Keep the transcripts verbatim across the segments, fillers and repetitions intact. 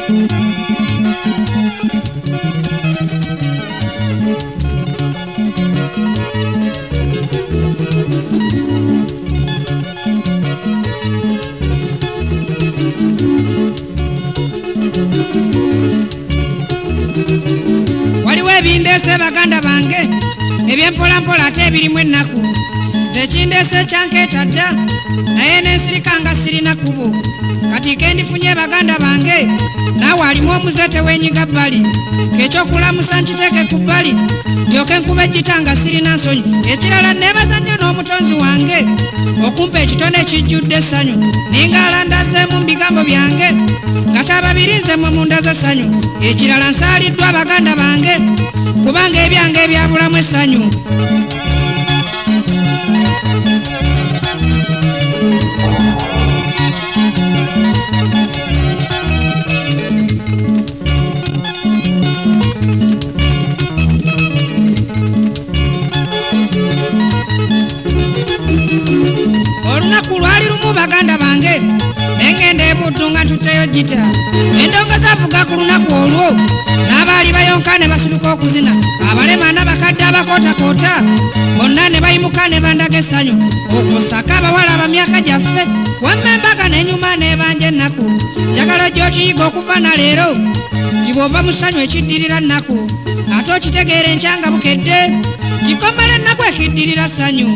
Ebindese baganda bange ebyempola mpola ate ebirimu ennaku zekindese kyankeeta dda naye nensirika nga sirina kubo kati ke ndifunye baganda bange naawe alimu omuze teweenyiga bbali kekyokulamusa nkiteeke ku bbali ndyoke nkuba ejjita nga sirina nsonyi ekirala neebaza nnyo n'omutonzi wange okumpa ekitone ekijjudde essanyu ningalandazeemu mu bigambo byange nga tababirinzemu munda z'essanyu ekirala nsaaliddwa baganda bange kubanga ebyange ebyabulamu essanyu olunaku lwali lumu baganda bange nengenda ebuddu nga ntuteyo gita endongo zavuga ku lunaku olwo n'abaali bayonka ne basuluka okuzina abalema n'abakadde abakootakoota bonna ne bayimuka ne bandaga essanyu okosaka abawala abamyaka gyaffe wamma embaga n'enyuma n'ebanja ennaku njagala gy'okiyiga okuva na leero nti bw'ova mu ssanyu ekiddirira nnaku ate okitegeera enkya nga bukedde kikomala ennaku ekiddirira ssanyu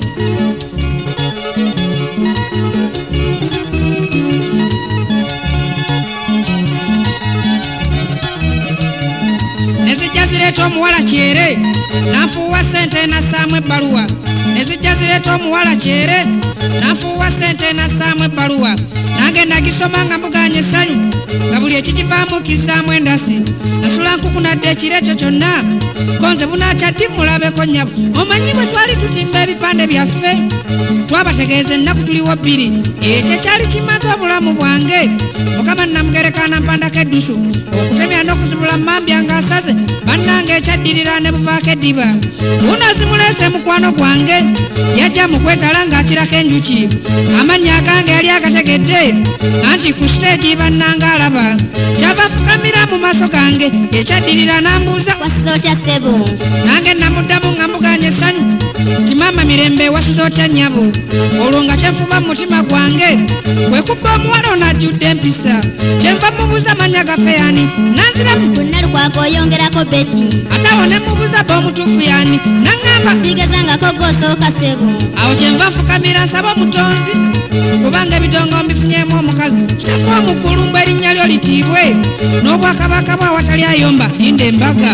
nezijja zireeta omuwala kyere nanfuuwa ssente nassaamu ebbaluwa nezijja zireeta omuwala kyere nanfuuwa ssente nassaamu ebbaluwa nange nagisoma nga mbuganya essanyu nga buli ekikivaamu kizzaamu endasi nasula nkukunadde ekiro ekyo kyonna konze bunakyaddi mulabeko nnyabo omanyi bwe twali tutimba ebipande byaffe twabategeeza ennaku tuliwo bbiri ekyo ekyali kimaze obulamu bwange mukama namugerekana mpandako eddusu okutemya n'okuzibula mambya ng'asaze bannange ekyaddirira ne buvaako eddiba bunazimuleese mukwano gwange yajja mu kwetala ng'akirako enjuki amannya agange yali agategedde anti ku siteegi bannange alaba kyava afukamira mu maaso gange ekyaddirira n'ambuuza wasuza otya ssebo nange namuddamu nga mbuganya essanyu nti maama mirembe wasuza otya nnyabo olwo nga kyenfuba mu mutima gwange kwekubba omuwala ono ajjudde empisa kyenva mubuuza amannya gaffe yani nanziramu kunnalukwako oyongerako beti ate awo ne mubuuza b'omutuufu yani naŋŋamba sigezangako gw'osooka ssebo awo kyenva nfukamira nsaba omutonzi kubanga ebidongo mbifunyemu omukazi kitafe omuggulu mbu erinnya lyo litiibwe n'obwakabaka bwe awatali ayomba linda embaga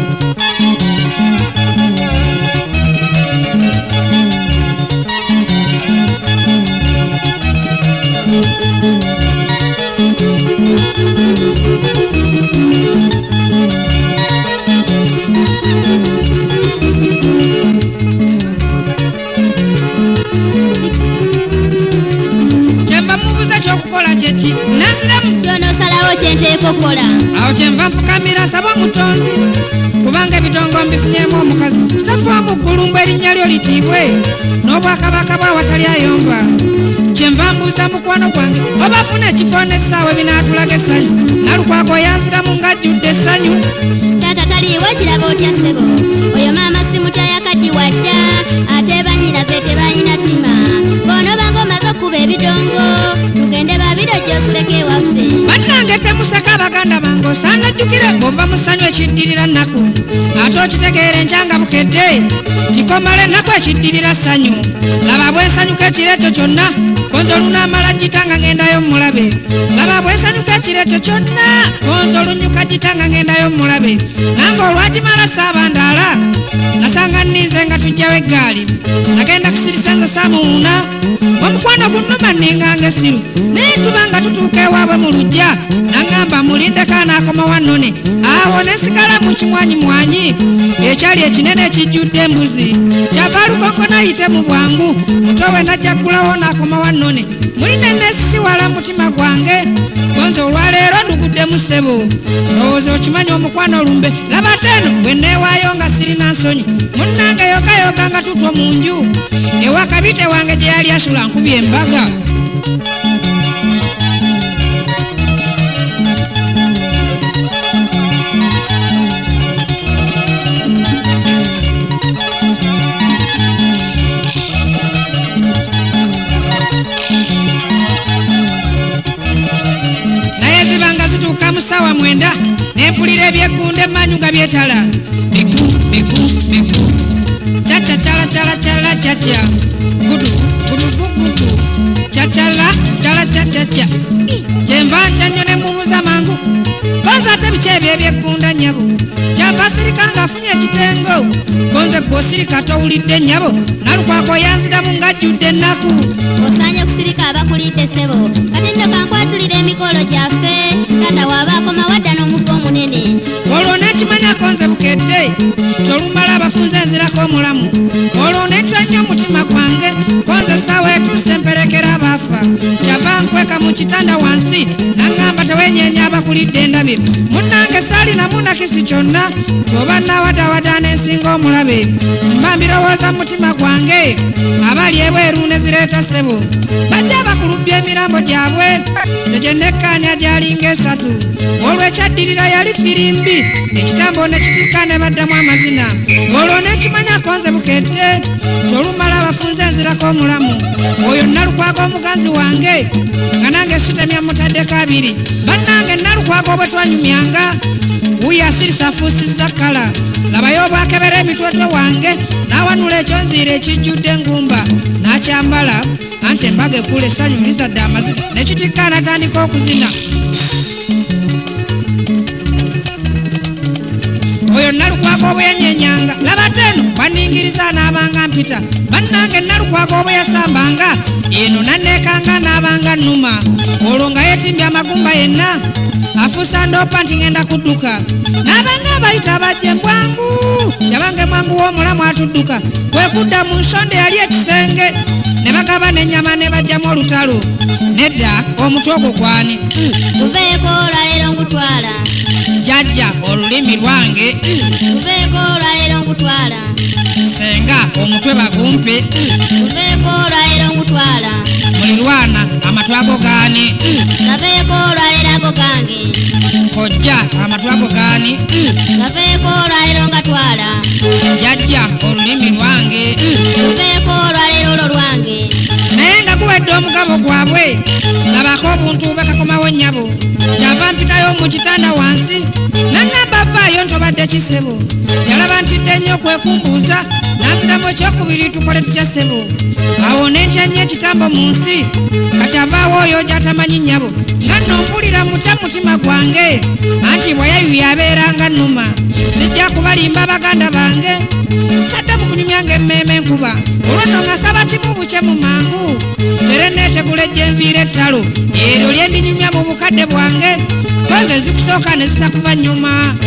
ekyokukola kyeki nanziramu kyonoosalawo kyenteeka okukola awo kyenva nfukamira nsaba omutonzi kubanga ebitongo mbifunyemu omukazi kitafe omuggulu mbu erinnya lyo litiibwe n'obwakabaka bwe awatali ayomba kyenva mbuuza mukwano gwange oba afuna ekifo n'essaawa ebinaatulaga essanyu nalukwako yanziramu ng'ajjudde essanyu taata taliiwo kiraba otya ssebo oyo maama simutayakaddi wadda ate bannyinaze tebalina ttima bw'onoobanga omaze okkuba ebidongo tugende babiro gy'osuleka ewaffe bannange temuseka abaganda bange osaana jjukire ng'ova mu ssanyu ekiddirira nnaku ate okitegeera enkya nga bukedde kikomala ennaku ekiddirira ssanyu laba bwensanyuka ekiro ekyo kyonna konzo olunaamala gita nga ngendayo mulabe laba bwensanyuka ekiro ekyo kyonna konzo olunyuka gita nga ngendayo mulabe nange olwagimala saabandaala nasanga nniize nga tujjawo eggaali nagenda kusirisenza saamuwuuna omukwano gunnuma ninganga esiru naye tuba nga tutuuka ewaabwe mu lujja naŋŋamba mulindeko anaakoma wannone awo nesigala mu kimwanyi mwanyi ekyali ekinene ekijjudde embuzi kyava lukonko nayite mu bwangu mutowe najjaggulawo naakoma wannone muline nesiwala mutima gwange gonza olwaleero nduguddemu ssebo ndowooza okimanyi omukwano olumbe laba teeno bwe neewaayo nga sirina nsonyi munnange yokayoka nga tutwo mu nju ewa kabite wange gye yali asula nkubye embaga chala chala chala chacha gudu gudu gudu chachala chala chacha cha chemba chanyone mubuza mangu konza tabichebye byekunda nyabo chapasirika ngafunye kitengo konze kosirika towulidde nyabo nalukwako yanzira mungajjudde ennaku osanye kusirika abakulidde sebo kati nno kankwatulira emikolo gyaffe tata waabaakoma wadda n'omufu omunene olwo nekimanya konze bukedde tolumala abafunze enzirako omulamu olwo netwenya omutima gwange konze essaawa etuuse mperekera abaafa kyava nkweka mu kitanda wansi naŋŋamba tewenyeenya abakulidde endabye munnange saalinamu nakisi kyonna tyoba nawadawada n'ensinga omulabe mba mbirowooza mu mutima gwange abali ebweru ne zireeta ssebo badde abakulubya emirambo gyabwe tegyenekkaanya gyalinga esatu olwo ekyaddirira yali firimbi ekitambo ne kitikka ne baddamu amazina olwo nekimanya konze bukedde tolumala abafunze enzirako omulamu oyo nalukwago omuganzi wange nga nange sitemya mutaddeko abiri bannange nalukwago obwe twanyumyanga wuyo asirisa afuusizza kkala labayo obwakebera emitwetwe wange n'awanula ekyonziira ekijjudde engumba n'akyambala anti embaga ekkula essanyu lizadde amazina nekitikka natandika okuzina oyo nalukwago obwe yanyenyanga laba teno bwaningiriza n'abanga mpita bannange nalukwago obwe yasambanga eno nanneekanga n'abanga nnuma olwo nga yeetimbye amagumba yenna afuusa ndoopa nti ngenda kudduka n'abanga abayita bajje mbwangu kyabange mwangu w'omulamu atudduka kwe kudda mu nsonde yali ekisenge ne bagaba n'ennyama ne bajjamu olutalo nedda omutwe ogwo gwani tuveeko olwaleero nkutwala jjajja olulimi lwange tuveeko olwaleero nkutwala senga omutwe bagumpe tuveeko olwaleero nkutwala mulirwana amatwe ago gaani gaveeko olwaleero ago gange kojja amatwe ago gaani gaveeko olwaleero ngatwala jjajja olulimi lwange tuveeko olwaleero olwo lwange naye nga guwedde omugabo gwabwe labako obuntu bekakomawo nnyabo kyava mpitayo mu kitanda wansi naŋŋamba vaayo ntobadde kisebo yalaba ntidde nnyo okwekumbuuza nansiramu ekyokubiri tukole tutya ssebo awo nentya nnyo ekitambo mu nsi kati avaawo oyo gy'atamanyi nnyabo nga nno mpulira mutya mutima gwange anti bwayayu yabeeranga nnuma sijja kubalimba baganda bange sadde mu kunyumyanga emmeeme enkuba olwo nno nga saba kimu buke mu mangu tere neetegula ejjenviira ettalo eryo lye ndinyumya mu bukadde bwange konze zikusooka ne zitakuva nnyuma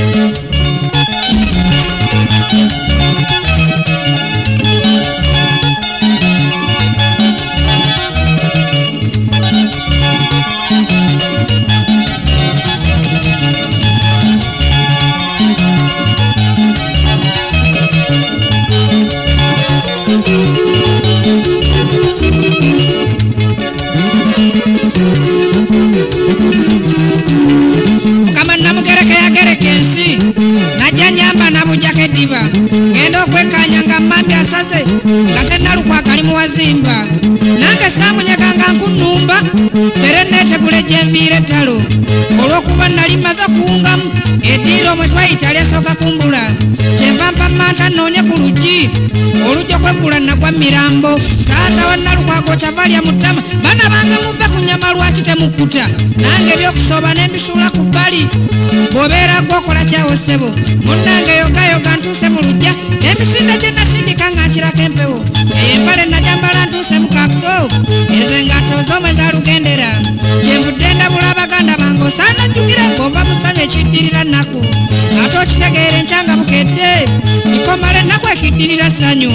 ediba ngenda okwekanya nga mmambi asaze nga tennalukwaga ali muwazimba nange saamunyaganga nkunnumba tere neetegula ejjenviira ettalo olw'okuba nali mmaze okuwungamu eddiiro omwe twayita lyesooka kumbula kyenva mpammanta nnoonye ku luggi oluggi okweggula nagwa mirambo taata wa nalukwago kyava lya mu ttama baana bange muve ku nnyama lwaki temukkuta nange ebyokusooba ne mbisuula ku bbali bw'obeera gwokola kyawo ssebo munnange yogayoga ntuuse mu lujja emisinde gye nasindika nga nkirako empewo empale najambala ntuuse mu kakko ezo engatto z'omwe zalugendera kyenvudde ndabula abaganda bange osaana jjukire ng'ova mu ssanyu ekiddirira nnaku ate okitegeera enkyanga bukedde kikomala ennaku ekiddirira ssanyu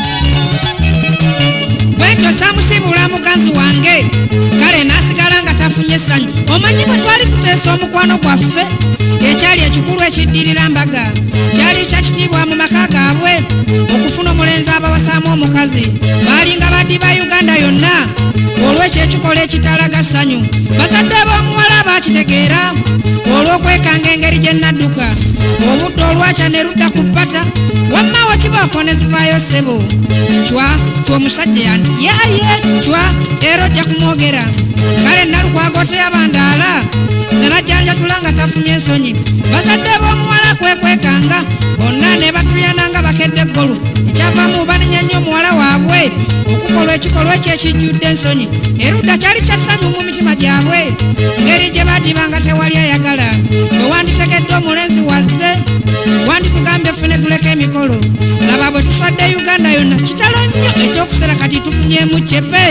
bwetyo saamusibula muganzi wange kale nasigala nga afunye essanyu. Omanyi bwe twali tuteesa omukwano gwaffe ekyali ekikulu ekiddirira mbaga kyali kya kitiibwa mu maka gaabwe okufuna omulenzi abawasaamu omukazi baalinga baddi ba Uganda yonna olw'ekyo ekikola ekitalaga ssanyu. Bazadde b'omuwala baakitegeera olw'okwekanga engeri gye nadduka obudde olwakya ne ludda ku ppata wamma wakibaako ne zivaayo ssebo cwa tw'omusajja yani yaye cwa era ojja kumwogera kale Nalukwago teyabandaala zenajjanjatula nga tafunye ensonyi. Bazadde b'omuwala kwekwekanga bonna ne batuyana nga bakedde eggolu ekyavaamu banenya nnyo omuwala waabwe okukola ekikolwa ekyo ekijjudde ensonyi. Erudda kyali kya ssanyu mu mitima gyabwe ngeri gye baadibanga tewali ayagala. Bwe wanditegedde omulenzi wazze wanditugambye ffene tuleka emikolo. Laba bwe tuswadde Uganda yonna kitalo nnyo ekyokusera kati tufunyeemu kyepe.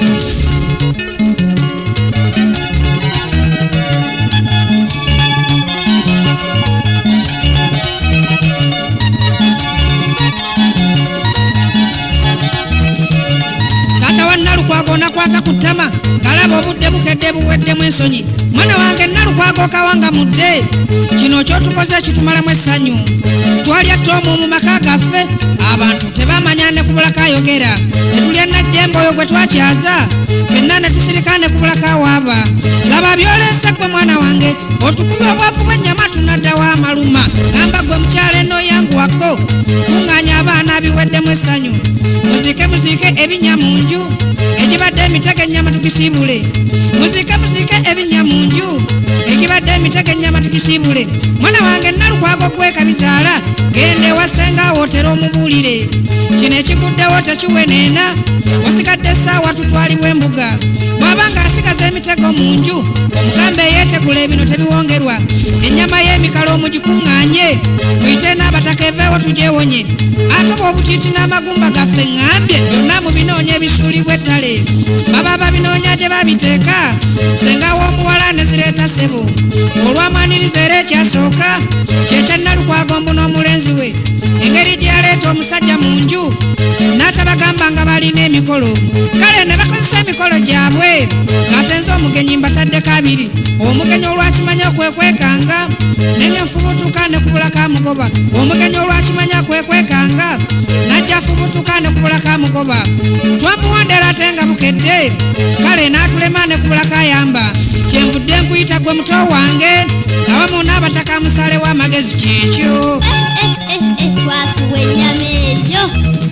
Nalukwago nakwata ku ttama galaba obudde bukedde buweddemu ensonyi. Mwana wange Nalukwago kawanga mudde kino kyotukoze kitumalamu essanyu. Twalya ttoomu mu maka gaffe abantu tebamanya ne kubulako ayogera ne tulya najjembe oyo gwe twakyaza ffenna ne tusirika ne kubulako awaaba. Laba byolese gwe mwana wange otukubye obwavu bw'ennyama tunadda wa maluma gamba gwe mukyala eno yanguwako kuŋŋaanya abaana biweddemu essanyu. Muzike muzike ebinnya mu nju ekibadde emitego ennyama tukisiibule. Muzike muzike ebinnya mu nju ekibadde emitego ennyama tukisiibule. Mwana wange Nalukwago gwekabizaala genda ewa ssenga wootera omubuulire kino ekiguddewo tekiweneena wasigadde essaawa tutwalibwa embuga. Bw'aba ng'asigaza emitego mu nju omugambe yeetegula ebino tebiwongerwa. Ennyama y'emikalo omugikuŋŋaanye muyite n'abataka eveewo tugyewonye. Ate bw'obutiiti n'amagumba gaffe ŋŋambye byonna mu binoonya ebisuulibwa ettale baba babinoonya gye babiteeka senga w'omuwala ne zireeta ssebo. Olw'amaniriza era ekyasooka kyekya Nalukwago mbu n'omulenzi we engeri gy'aleeta omusajja mu nju n'atabagamba nga balina emikolo. Kale ne bakozesa emikolo gyabwe ng'ate nze omugenyi mbataddeko abiri. Omugenyi olwakimanya okwekwekanga nenge nfubutuka ne kubulako amugoba. Omugenyi olwakimanya okwekwekanga najja afubutuka ne kubulako amugoba. Twamuwondera ate nga bukedde kale n'atulema ne kubulako ayamba. Kyenvudde nkuyita gwe muto wange awamu n'abataka musale w'amagezi kyekyo. Twasuwa ennyama eyo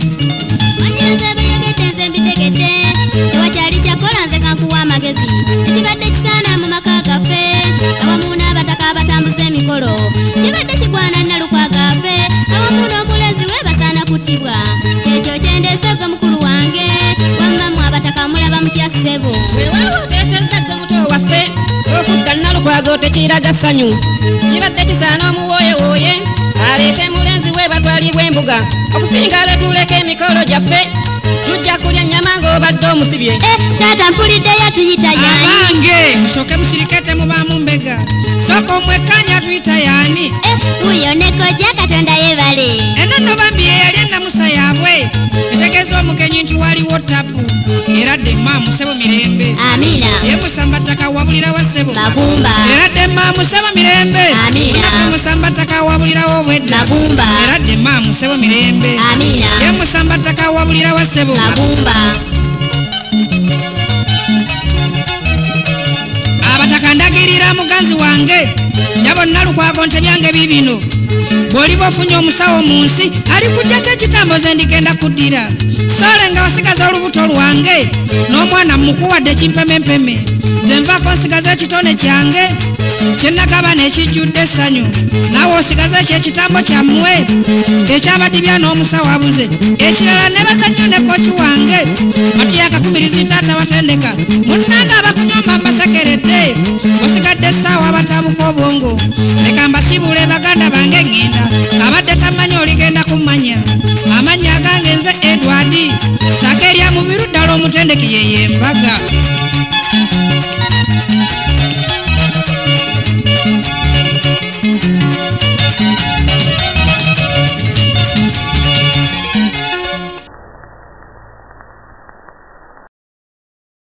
onyiraza ebyeyogedde nze mbitegedde tewakyali kyakola nze kankuwa amagezi ekibadde kisaana mu maka gaffe awamu n'abataka abatambuza emikolo kibadde kigwana Nalukwago affe awamu n'omulenzi we basaana kuttibwa. Ekyo kyendeese gwe mukulu wange wammamu abataka mulaba mutya ssebo. Weewaawo oteesezza gwe muto waffe okudda Nalukwago tekiraga ssanyu kibadde kisaana omuwooyewooye aleete mulenzi we batwalibwa embuga okusinga letuleka emikolo gyaffe tujja kulya ennyama ng'obadde omusibye. Taata mpuliddeyo tuyita yaani? Abange musooke musirikete mubaamu mbega sooka omwekkanya atuyita yaani? Wuyo ne kojja Katonda yeebale. Eno nno bambi ye yali ennamusa yaabwe etegeeza omugenyi nti waliwo tapu era demma musebo mirembe. Amina. Ye musamba ttaka wabulira wa ssebo Magumba. era demma musebo mirembe. Amina. Ye musamba ttaka wabulirawo obwedda Magumba. era demma musebo mirembe. Amina. Ye musamba ttaka wabulira wa ssebo Magumba. abataka ndagirira muganzi wange njabo Nalukwago nte byange bibino bw'oliba ofunye omusawo mu nsi ali kujjako ekitambo ze ndigenda kuddira sole nga wasigaza olubuto lwange n'omwana mukuwadde kimpemempeme nze nvaako nsigaza ekitone kyange kyenagaba n'ekijjudde essanyu naawe osigaza ekyo ekitambo kyammwe ekyabadibya n'omusawo abuze ekirala ne bazannyo ne koki wange batiyakakumirizi taata watendeka munnanga abakunyomba mbasekeredde osigadde essaawa abatabuka obwongo leka mbasiibule baganda bange ŋŋenda abadde tamanyi oligenda kummanya amannya agange nze Edward saka erya mubiru ddala omutendeki yeye embaga.